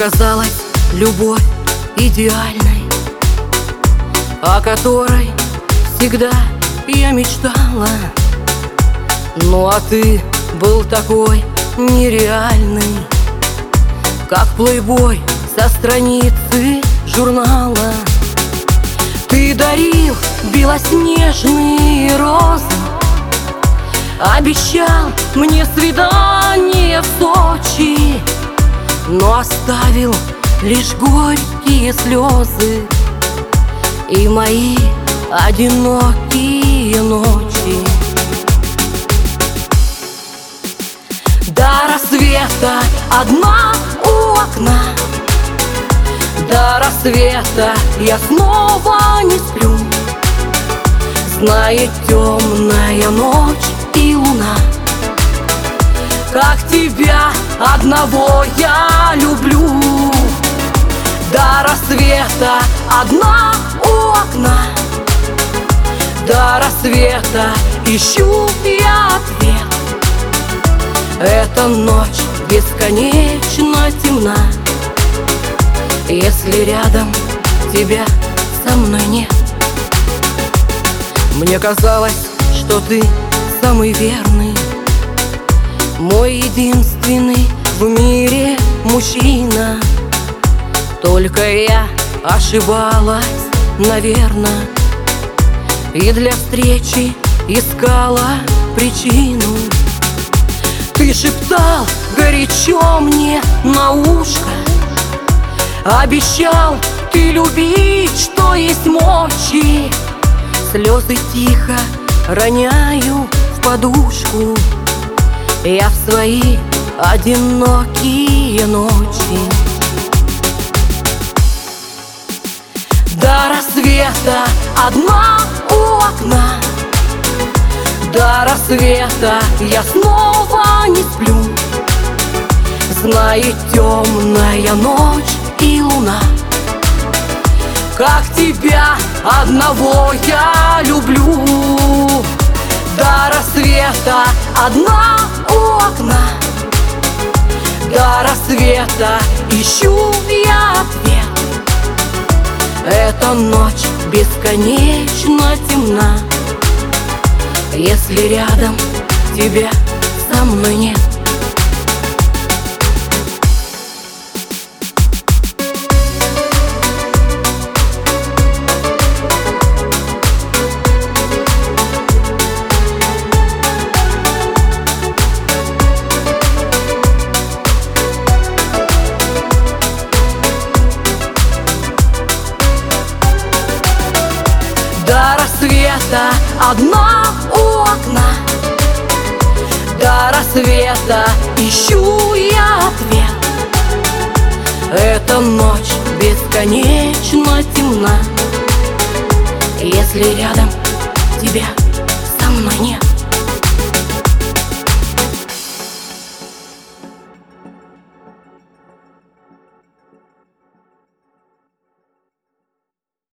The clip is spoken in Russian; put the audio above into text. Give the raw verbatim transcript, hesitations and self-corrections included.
казалась любовь идеальной, о которой всегда я мечтала. Ну а ты был такой нереальный, как плейбой со страницы журнала. Ты дарил белоснежные розы, обещал мне свидание в Сочи, но оставил лишь горькие слезы и мои одинокие ночи. До рассвета одна у окна, до рассвета я снова не сплю. Знает темная ночь и луна, как тебя одного я люблю. До рассвета одна у окна, до рассвета ищу я ответ. Эта ночь бесконечно темна, если рядом тебя со мной нет. Мне казалось, что ты самый верный, мой единственный в мире мужчина. Только я ошибалась, наверное, и для встречи искала причину. Ты шептал горячо мне на ушко, обещал ты любить, что есть мочи. Слезы тихо роняю в подушку я в свои одинокие ночи. До рассвета одна у окна, до рассвета я снова не сплю. Знает темная ночь и луна, как тебя одного я люблю. До рассвета одна у окна, до рассвета ищу я ответ. Эта ночь бесконечно темна, если рядом тебя со мной нет. До рассвета одна у окна, до рассвета ищу я ответ. Эта ночь бесконечно темна, если рядом